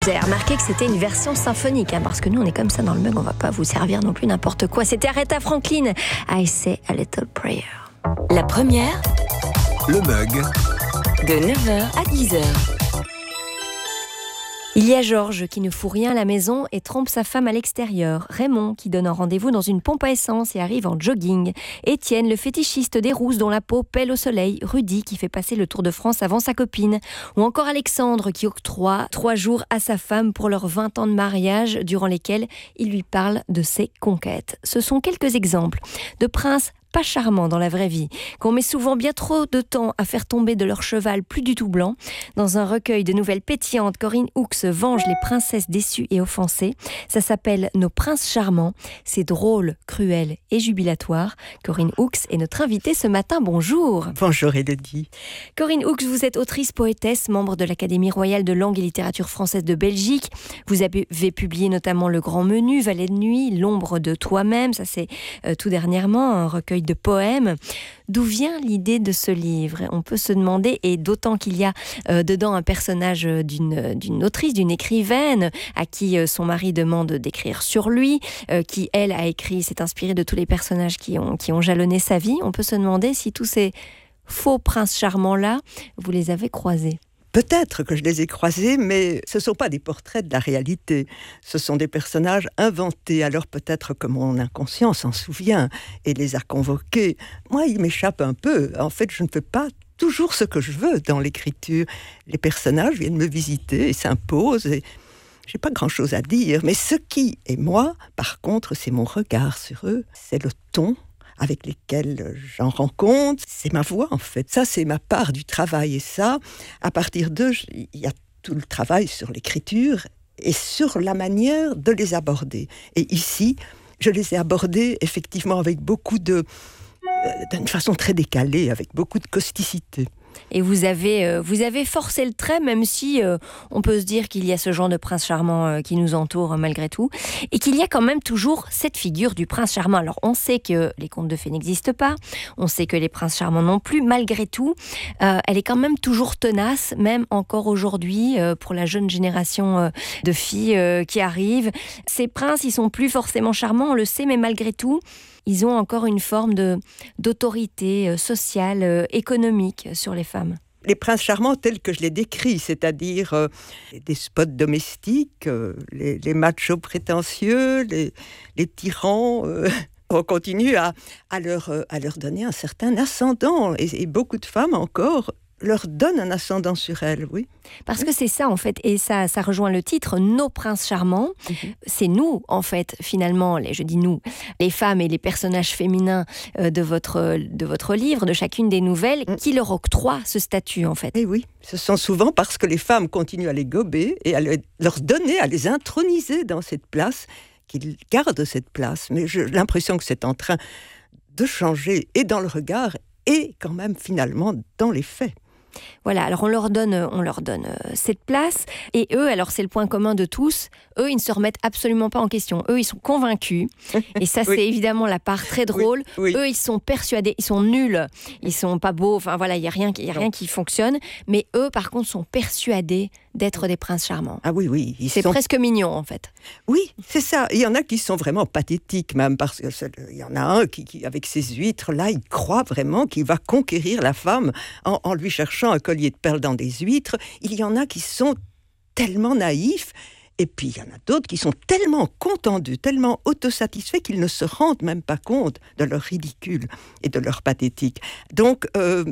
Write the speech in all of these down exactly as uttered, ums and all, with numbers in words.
Vous avez remarqué que c'était une version symphonique, hein, parce que nous on est comme ça dans le mug, on va pas vous servir non plus n'importe quoi. C'était Aretha Franklin, I Say a Little Prayer. La première, le mug, de neuf heures à dix heures. Il y a Georges qui ne fout rien à la maison et trompe sa femme à l'extérieur. Raymond qui donne un rendez-vous dans une pompe à essence et arrive en jogging. Étienne, le fétichiste des rousses dont la peau pèle au soleil. Rudy qui fait passer le Tour de France avant sa copine. Ou encore Alexandre qui octroie trois jours à sa femme pour leurs vingt ans de mariage durant lesquels il lui parle de ses conquêtes. Ce sont quelques exemples de princes pas charmants dans la vraie vie, qu'on met souvent bien trop de temps à faire tomber de leur cheval plus du tout blanc. Dans un recueil de nouvelles pétillantes, Corinne Hooks venge les princesses déçues et offensées. Ça s'appelle Nos princes charmants. C'est drôle, cruel et jubilatoire. Corinne Hooks est notre invitée ce matin. Bonjour. Bonjour Élodie. Corinne Hooks, vous êtes autrice, poétesse, membre de l'Académie royale de langue et littérature française de Belgique. Vous avez publié notamment Le Grand Menu, Valet de nuit, L'ombre de toi-même. Ça c'est euh, tout dernièrement un recueil de poèmes. D'où vient l'idée de ce livre ? On peut se demander, et d'autant qu'il y a euh, dedans un personnage d'une, d'une autrice, d'une écrivaine, à qui euh, son mari demande d'écrire sur lui, euh, qui, elle, a écrit, s'est inspirée de tous les personnages qui ont, qui ont jalonné sa vie. On peut se demander si tous ces faux princes charmants-là, vous les avez croisés. Peut-être que je les ai croisés, mais ce ne sont pas des portraits de la réalité. Ce sont des personnages inventés. Alors peut-être que mon inconscient s'en souvient et les a convoqués. Moi, il m'échappe un peu. En fait, je ne fais pas toujours ce que je veux dans l'écriture. Les personnages viennent me visiter et s'imposent. Et j'ai pas grand-chose à dire. Mais ce qui est moi, par contre, c'est mon regard sur eux. C'est le ton avec lesquels j'en rends compte, c'est ma voix en fait. Ça, c'est ma part du travail. Et ça, à partir d'eux, il y a tout le travail sur l'écriture et sur la manière de les aborder. Et ici, je les ai abordés effectivement avec beaucoup de... Euh, d'une façon très décalée, avec beaucoup de causticité. Et vous avez, euh, vous avez forcé le trait, même si euh, on peut se dire qu'il y a ce genre de prince charmant euh, qui nous entoure euh, malgré tout, et qu'il y a quand même toujours cette figure du prince charmant. Alors on sait que les contes de fées n'existent pas, on sait que les princes charmants non plus, malgré tout, euh, elle est quand même toujours tenace, même encore aujourd'hui, euh, pour la jeune génération euh, de filles euh, qui arrivent. Ces princes, ils sont plus forcément charmants, on le sait, mais malgré tout, ils ont encore une forme de, d'autorité euh, sociale, euh, économique sur les femmes. Les princes charmants tels que je les décris, c'est-à-dire euh, des spots domestiques, euh, les, les machos prétentieux, les, les tyrans, euh, on continue à, à, leur, euh, à leur donner un certain ascendant. Et, et beaucoup de femmes encore leur donnent un ascendant sur elles, oui. Parce que c'est ça, en fait, et ça, ça rejoint le titre, Nos princes charmants. Mm-hmm. C'est nous, en fait, finalement, les, je dis nous, les femmes et les personnages féminins euh, de, votre, de votre livre, de chacune des nouvelles, mm. qui leur octroient ce statut, en fait. Et oui, ce sont souvent parce que les femmes continuent à les gober et à les, leur donner, à les introniser dans cette place, qu'ils gardent cette place. Mais j'ai l'impression que c'est en train de changer, et dans le regard, et quand même, finalement, dans les faits. Voilà, alors on leur donne, on leur donne euh, cette place, et eux, alors c'est le point commun de tous, eux, ils ne se remettent absolument pas en question. Eux, ils sont convaincus, et ça, oui. C'est évidemment la part très drôle. Oui, oui. Eux, ils sont persuadés, ils sont nuls, ils sont pas beaux, enfin voilà, il n'y a rien, il y a rien qui fonctionne, mais eux, par contre, sont persuadés d'être des princes charmants. Ah oui, oui. Ils c'est sont... presque mignon, en fait. Oui, c'est ça. Il y en a qui sont vraiment pathétiques, même, parce qu'il y en a un qui, qui, avec ses huîtres, là, il croit vraiment qu'il va conquérir la femme en, en lui cherchant un collier de perles dans des huîtres. Il y en a qui sont tellement naïfs, et puis il y en a d'autres qui sont tellement contents d'eux, tellement autosatisfaits qu'ils ne se rendent même pas compte de leur ridicule et de leur pathétique. Donc, euh,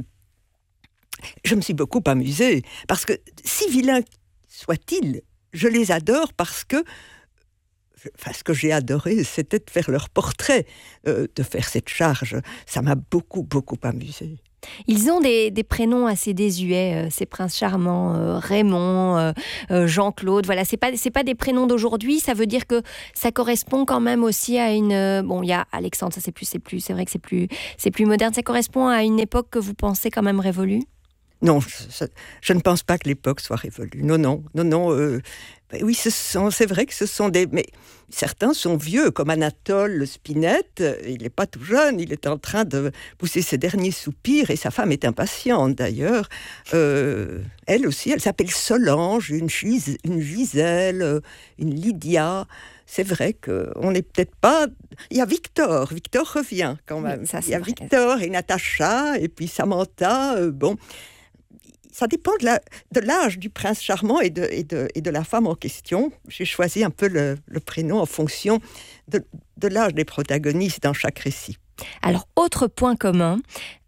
je me suis beaucoup amusée, parce que, si vilains soient-ils, je les adore parce que, enfin, ce que j'ai adoré, c'était de faire leur portrait, euh, de faire cette charge. Ça m'a beaucoup, beaucoup amusée. Ils ont des, des prénoms assez désuets, euh, ces princes charmants, euh, Raymond, euh, euh, Jean-Claude, voilà, c'est pas, c'est pas des prénoms d'aujourd'hui, ça veut dire que ça correspond quand même aussi à une... Euh, bon, il y a Alexandre, ça c'est plus, c'est plus, c'est vrai que c'est plus, c'est plus moderne, ça correspond à une époque que vous pensez quand même révolue ? Non, je, je ne pense pas que l'époque soit révolue. Non, non, non, non. Euh, Ben oui, ce sont, c'est vrai que ce sont des... Mais certains sont vieux, comme Anatole Spinette. Il n'est pas tout jeune, il est en train de pousser ses derniers soupirs, et sa femme est impatiente d'ailleurs. Euh, elle aussi, elle s'appelle Solange, une, Gis- une Gisèle, une Lydia. C'est vrai qu'on n'est peut-être pas... Il y a Victor, Victor revient quand même. Oui, ça, il y a vrai. Victor et Natacha, et puis Samantha, euh, bon... Ça dépend de, la, de l'âge du prince charmant et de, et, de, et de la femme en question. J'ai choisi un peu le, le prénom en fonction de, de l'âge des protagonistes dans chaque récit. Alors, autre point commun,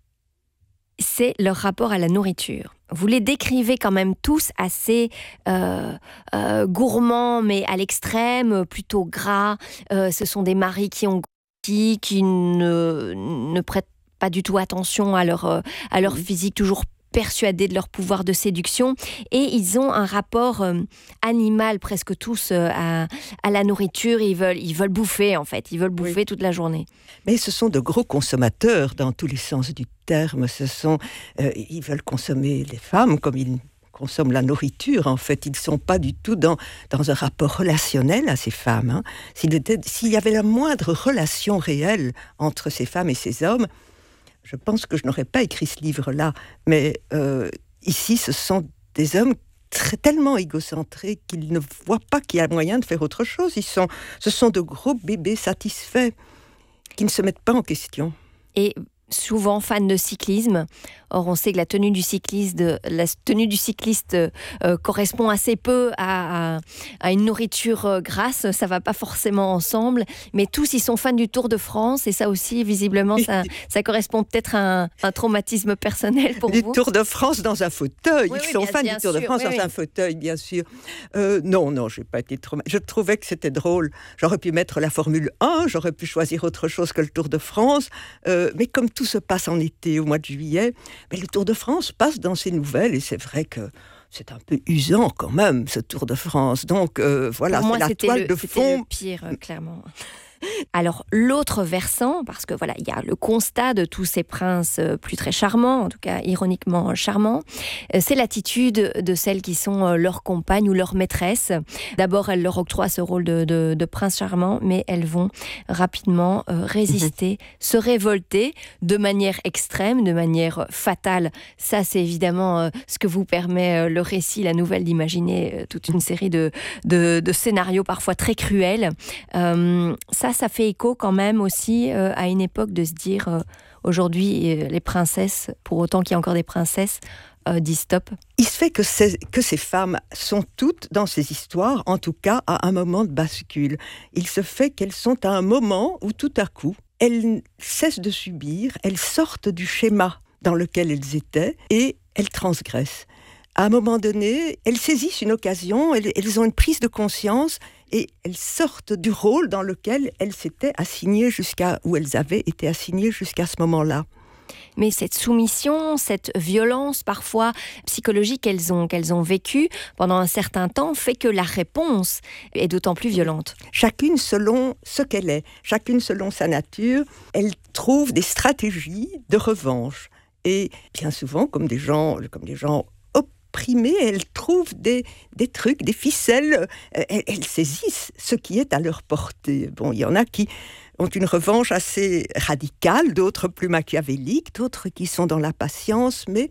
c'est leur rapport à la nourriture. Vous les décrivez quand même tous assez euh, euh, gourmands, mais à l'extrême, plutôt gras. Euh, ce sont des maris qui ont grossi, qui ne, ne prêtent pas du tout attention à leur, à leur physique, toujours persuadés de leur pouvoir de séduction, et ils ont un rapport euh, animal presque tous euh, à, à la nourriture. Ils veulent, ils veulent bouffer en fait, ils veulent bouffer oui. toute la journée. Mais ce sont de gros consommateurs dans tous les sens du terme. Ce sont, euh, ils veulent consommer les femmes comme ils consomment la nourriture. En fait, ils ne sont pas du tout dans, dans un rapport relationnel à ces femmes. Hein. S'il était, s'il y avait la moindre relation réelle entre ces femmes et ces hommes, je pense que je n'aurais pas écrit ce livre-là, mais euh, ici, ce sont des hommes très, tellement égocentrés qu'ils ne voient pas qu'il y a moyen de faire autre chose. Ils sont, ce sont de gros bébés satisfaits qui ne se mettent pas en question. Et souvent fans de cyclisme. Or, on sait que la tenue du cycliste, la tenue du cycliste euh, correspond assez peu à, à, à une nourriture euh, grasse. Ça ne va pas forcément ensemble. Mais tous, ils sont fans du Tour de France. Et ça aussi, visiblement, ça, ça correspond peut-être à un, un traumatisme personnel pour du vous. Du Tour de France dans un fauteuil. Oui, ils oui, sont bien, fans bien du Tour sûr, de France oui, dans oui. un fauteuil, bien sûr. Euh, non, non, je n'ai pas été traumatisée. Je trouvais que c'était drôle. J'aurais pu mettre la Formule un, j'aurais pu choisir autre chose que le Tour de France. Euh, mais comme tout se passe en été, au mois de juillet, mais le Tour de France passe dans ces nouvelles, et c'est vrai que c'est un peu usant quand même, ce Tour de France. Donc euh, voilà, Pour moi, c'est la c'était toile le, de c'était fond. le pire, euh, clairement. Alors, l'autre versant, parce que voilà, il y a le constat de tous ces princes euh, plus très charmants, en tout cas ironiquement charmants, euh, c'est l'attitude de celles qui sont euh, leurs compagnes ou leurs maîtresses. D'abord, elles leur octroient ce rôle de, de, de prince charmant, mais elles vont rapidement euh, résister, mmh. se révolter de manière extrême, de manière fatale. Ça, c'est évidemment euh, ce que vous permet euh, le récit, la nouvelle, d'imaginer euh, toute une série de, de, de scénarios parfois très cruels. Euh, ça, ça fait écho quand même aussi euh, à une époque de se dire euh, aujourd'hui euh, les princesses, pour autant qu'il y a encore des princesses, euh, disent stop. Il se fait que, ces, que ces femmes sont toutes dans ces histoires, en tout cas à un moment de bascule. Il se fait qu'elles sont à un moment où tout à coup elles cessent de subir, elles sortent du schéma dans lequel elles étaient et elles transgressent. À un moment donné, elles saisissent une occasion, elles, elles ont une prise de conscience et elles sortent du rôle dans lequel elles s'étaient assignées jusqu'à, où elles avaient été assignées jusqu'à ce moment-là. Mais cette soumission, cette violence parfois psychologique qu'elles ont, qu'elles ont vécue pendant un certain temps fait que la réponse est d'autant plus violente. Chacune selon ce qu'elle est, chacune selon sa nature, elle trouve des stratégies de revanche. Et bien souvent, comme des gens, comme des gens opprimés, elles trouvent des, des trucs, des ficelles, elles, elles saisissent ce qui est à leur portée. Bon, il y en a qui ont une revanche assez radicale, d'autres plus machiavéliques, d'autres qui sont dans la patience, mais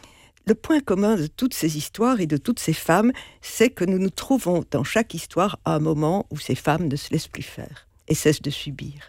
le point commun de toutes ces histoires et de toutes ces femmes, c'est que nous nous trouvons dans chaque histoire à un moment où ces femmes ne se laissent plus faire et cessent de subir.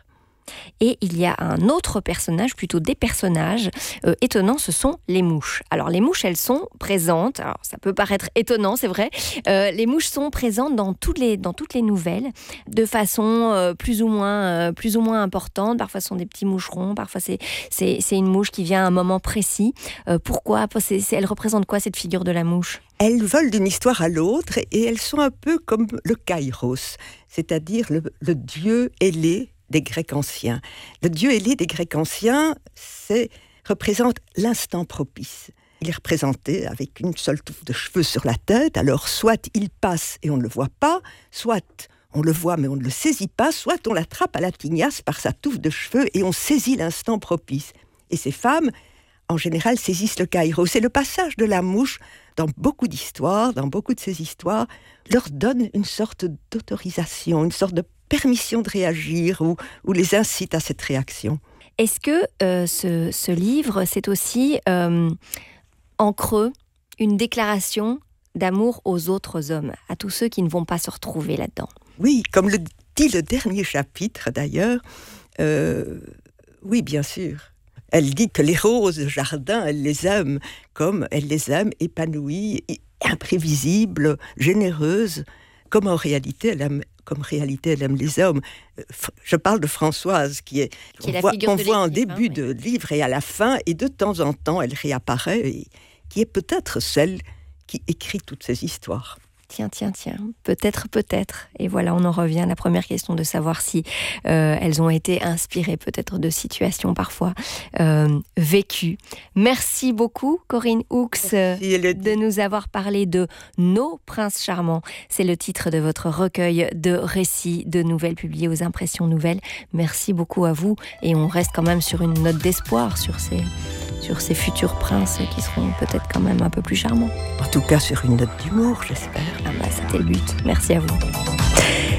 Et il y a un autre personnage, plutôt des personnages euh, étonnants, ce sont les mouches. Alors les mouches, elles sont présentes, alors ça peut paraître étonnant, c'est vrai, euh, les mouches sont présentes dans toutes les, dans toutes les nouvelles, de façon euh, plus, ou moins, euh, plus ou moins importante. Parfois ce sont des petits moucherons, parfois c'est, c'est, c'est une mouche qui vient à un moment précis. Euh, pourquoi c'est, c'est, Elle représente quoi, cette figure de la mouche ? Elles volent d'une histoire à l'autre et elles sont un peu comme le Kairos, c'est-à-dire le, le dieu ailé des Grecs anciens. Le dieu ailé des Grecs anciens, c'est, représente l'instant propice. Il est représenté avec une seule touffe de cheveux sur la tête, alors soit il passe et on ne le voit pas, soit on le voit mais on ne le saisit pas, soit on l'attrape à la tignasse par sa touffe de cheveux et on saisit l'instant propice. Et ces femmes, en général, saisissent le Kairos. Et le passage de la mouche dans beaucoup d'histoires, dans beaucoup de ces histoires, leur donne une sorte d'autorisation, une sorte de permission de réagir ou, ou les incite à cette réaction. Est-ce que euh, ce, ce livre, c'est aussi euh, en creux une déclaration d'amour aux autres hommes, à tous ceux qui ne vont pas se retrouver là-dedans? Oui, comme le dit le dernier chapitre d'ailleurs, euh, oui, bien sûr. Elle dit que les roses de jardin, elle les aime comme elle les aime, épanouies, imprévisibles, généreuses, comme en réalité elle aime, comme réalité elle aime les hommes. Je parle de Françoise, qui est, qui est on voit, qu'on de voit en l'équipe, début hein, de oui. livre et à la fin, et de temps en temps elle réapparaît, et qui est peut-être celle qui écrit toutes ces histoires. Tiens, tiens, tiens, peut-être, peut-être. Et voilà, on en revient à la première question de savoir si euh, elles ont été inspirées peut-être de situations parfois euh, vécues. Merci beaucoup, Corinne Hooks, euh, de nous avoir parlé de Nos Princes Charmants. C'est le titre de votre recueil de récits, de nouvelles publiées aux Impressions Nouvelles. Merci beaucoup à vous. Et on reste quand même sur une note d'espoir sur ces... sur ces futurs princes qui seront peut-être quand même un peu plus charmants. En tout cas sur une note d'humour, j'espère. Ah bah, c'était le but. Merci à vous.